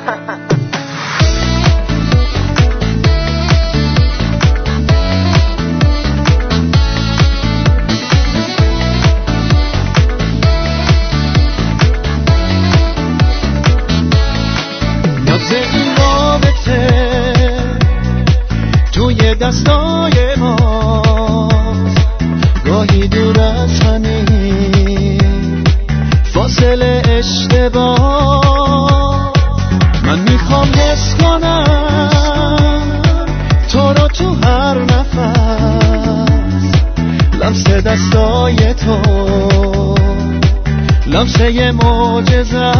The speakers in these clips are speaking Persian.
نبض این رابطه توی دستای ماست، گاهی دور از همین فاصله اشتباه. من میخوام حس کنم تو رو تو هر نفس، لمس دستای تو لمسه معجزه.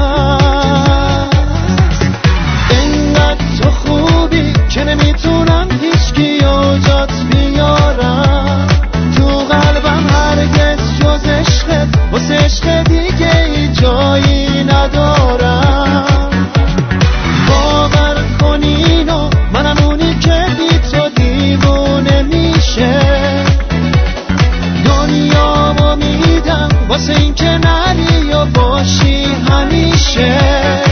اینقدر تو خوبی که نمیتونم هیچکیو جات بیارم تو قلبم، هرگز جز عشقت واسه عشق دیگه ای جایی ندارم. باور کن اینو، منم اونی که بی تو دیوونه میشه. دنیامو میدم واسه این که نری و باشی همیشه.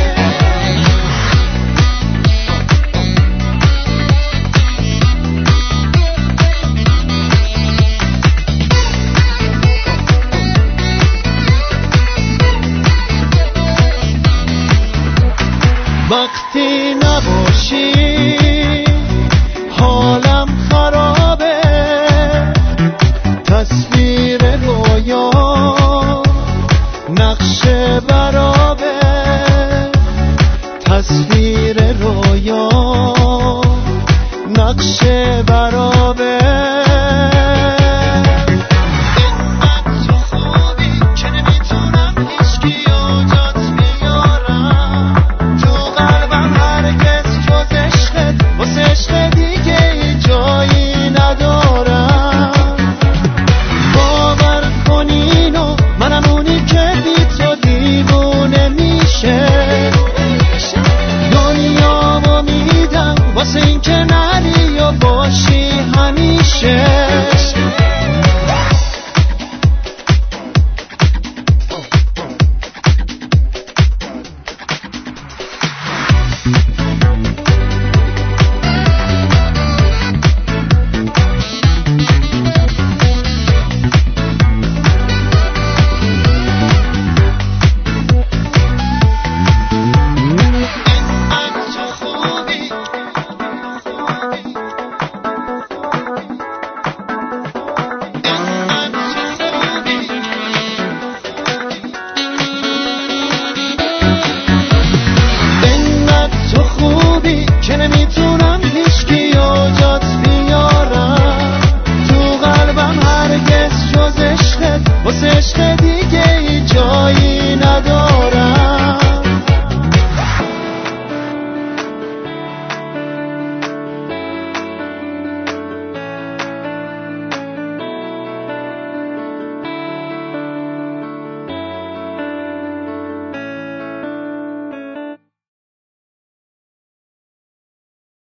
وقتی نباشی حالم خرابه، تصویر رویا نقشه برابه، تصویر رویا نقشه برابه. واسه این که نری و باشی همیشه. که نمیتونم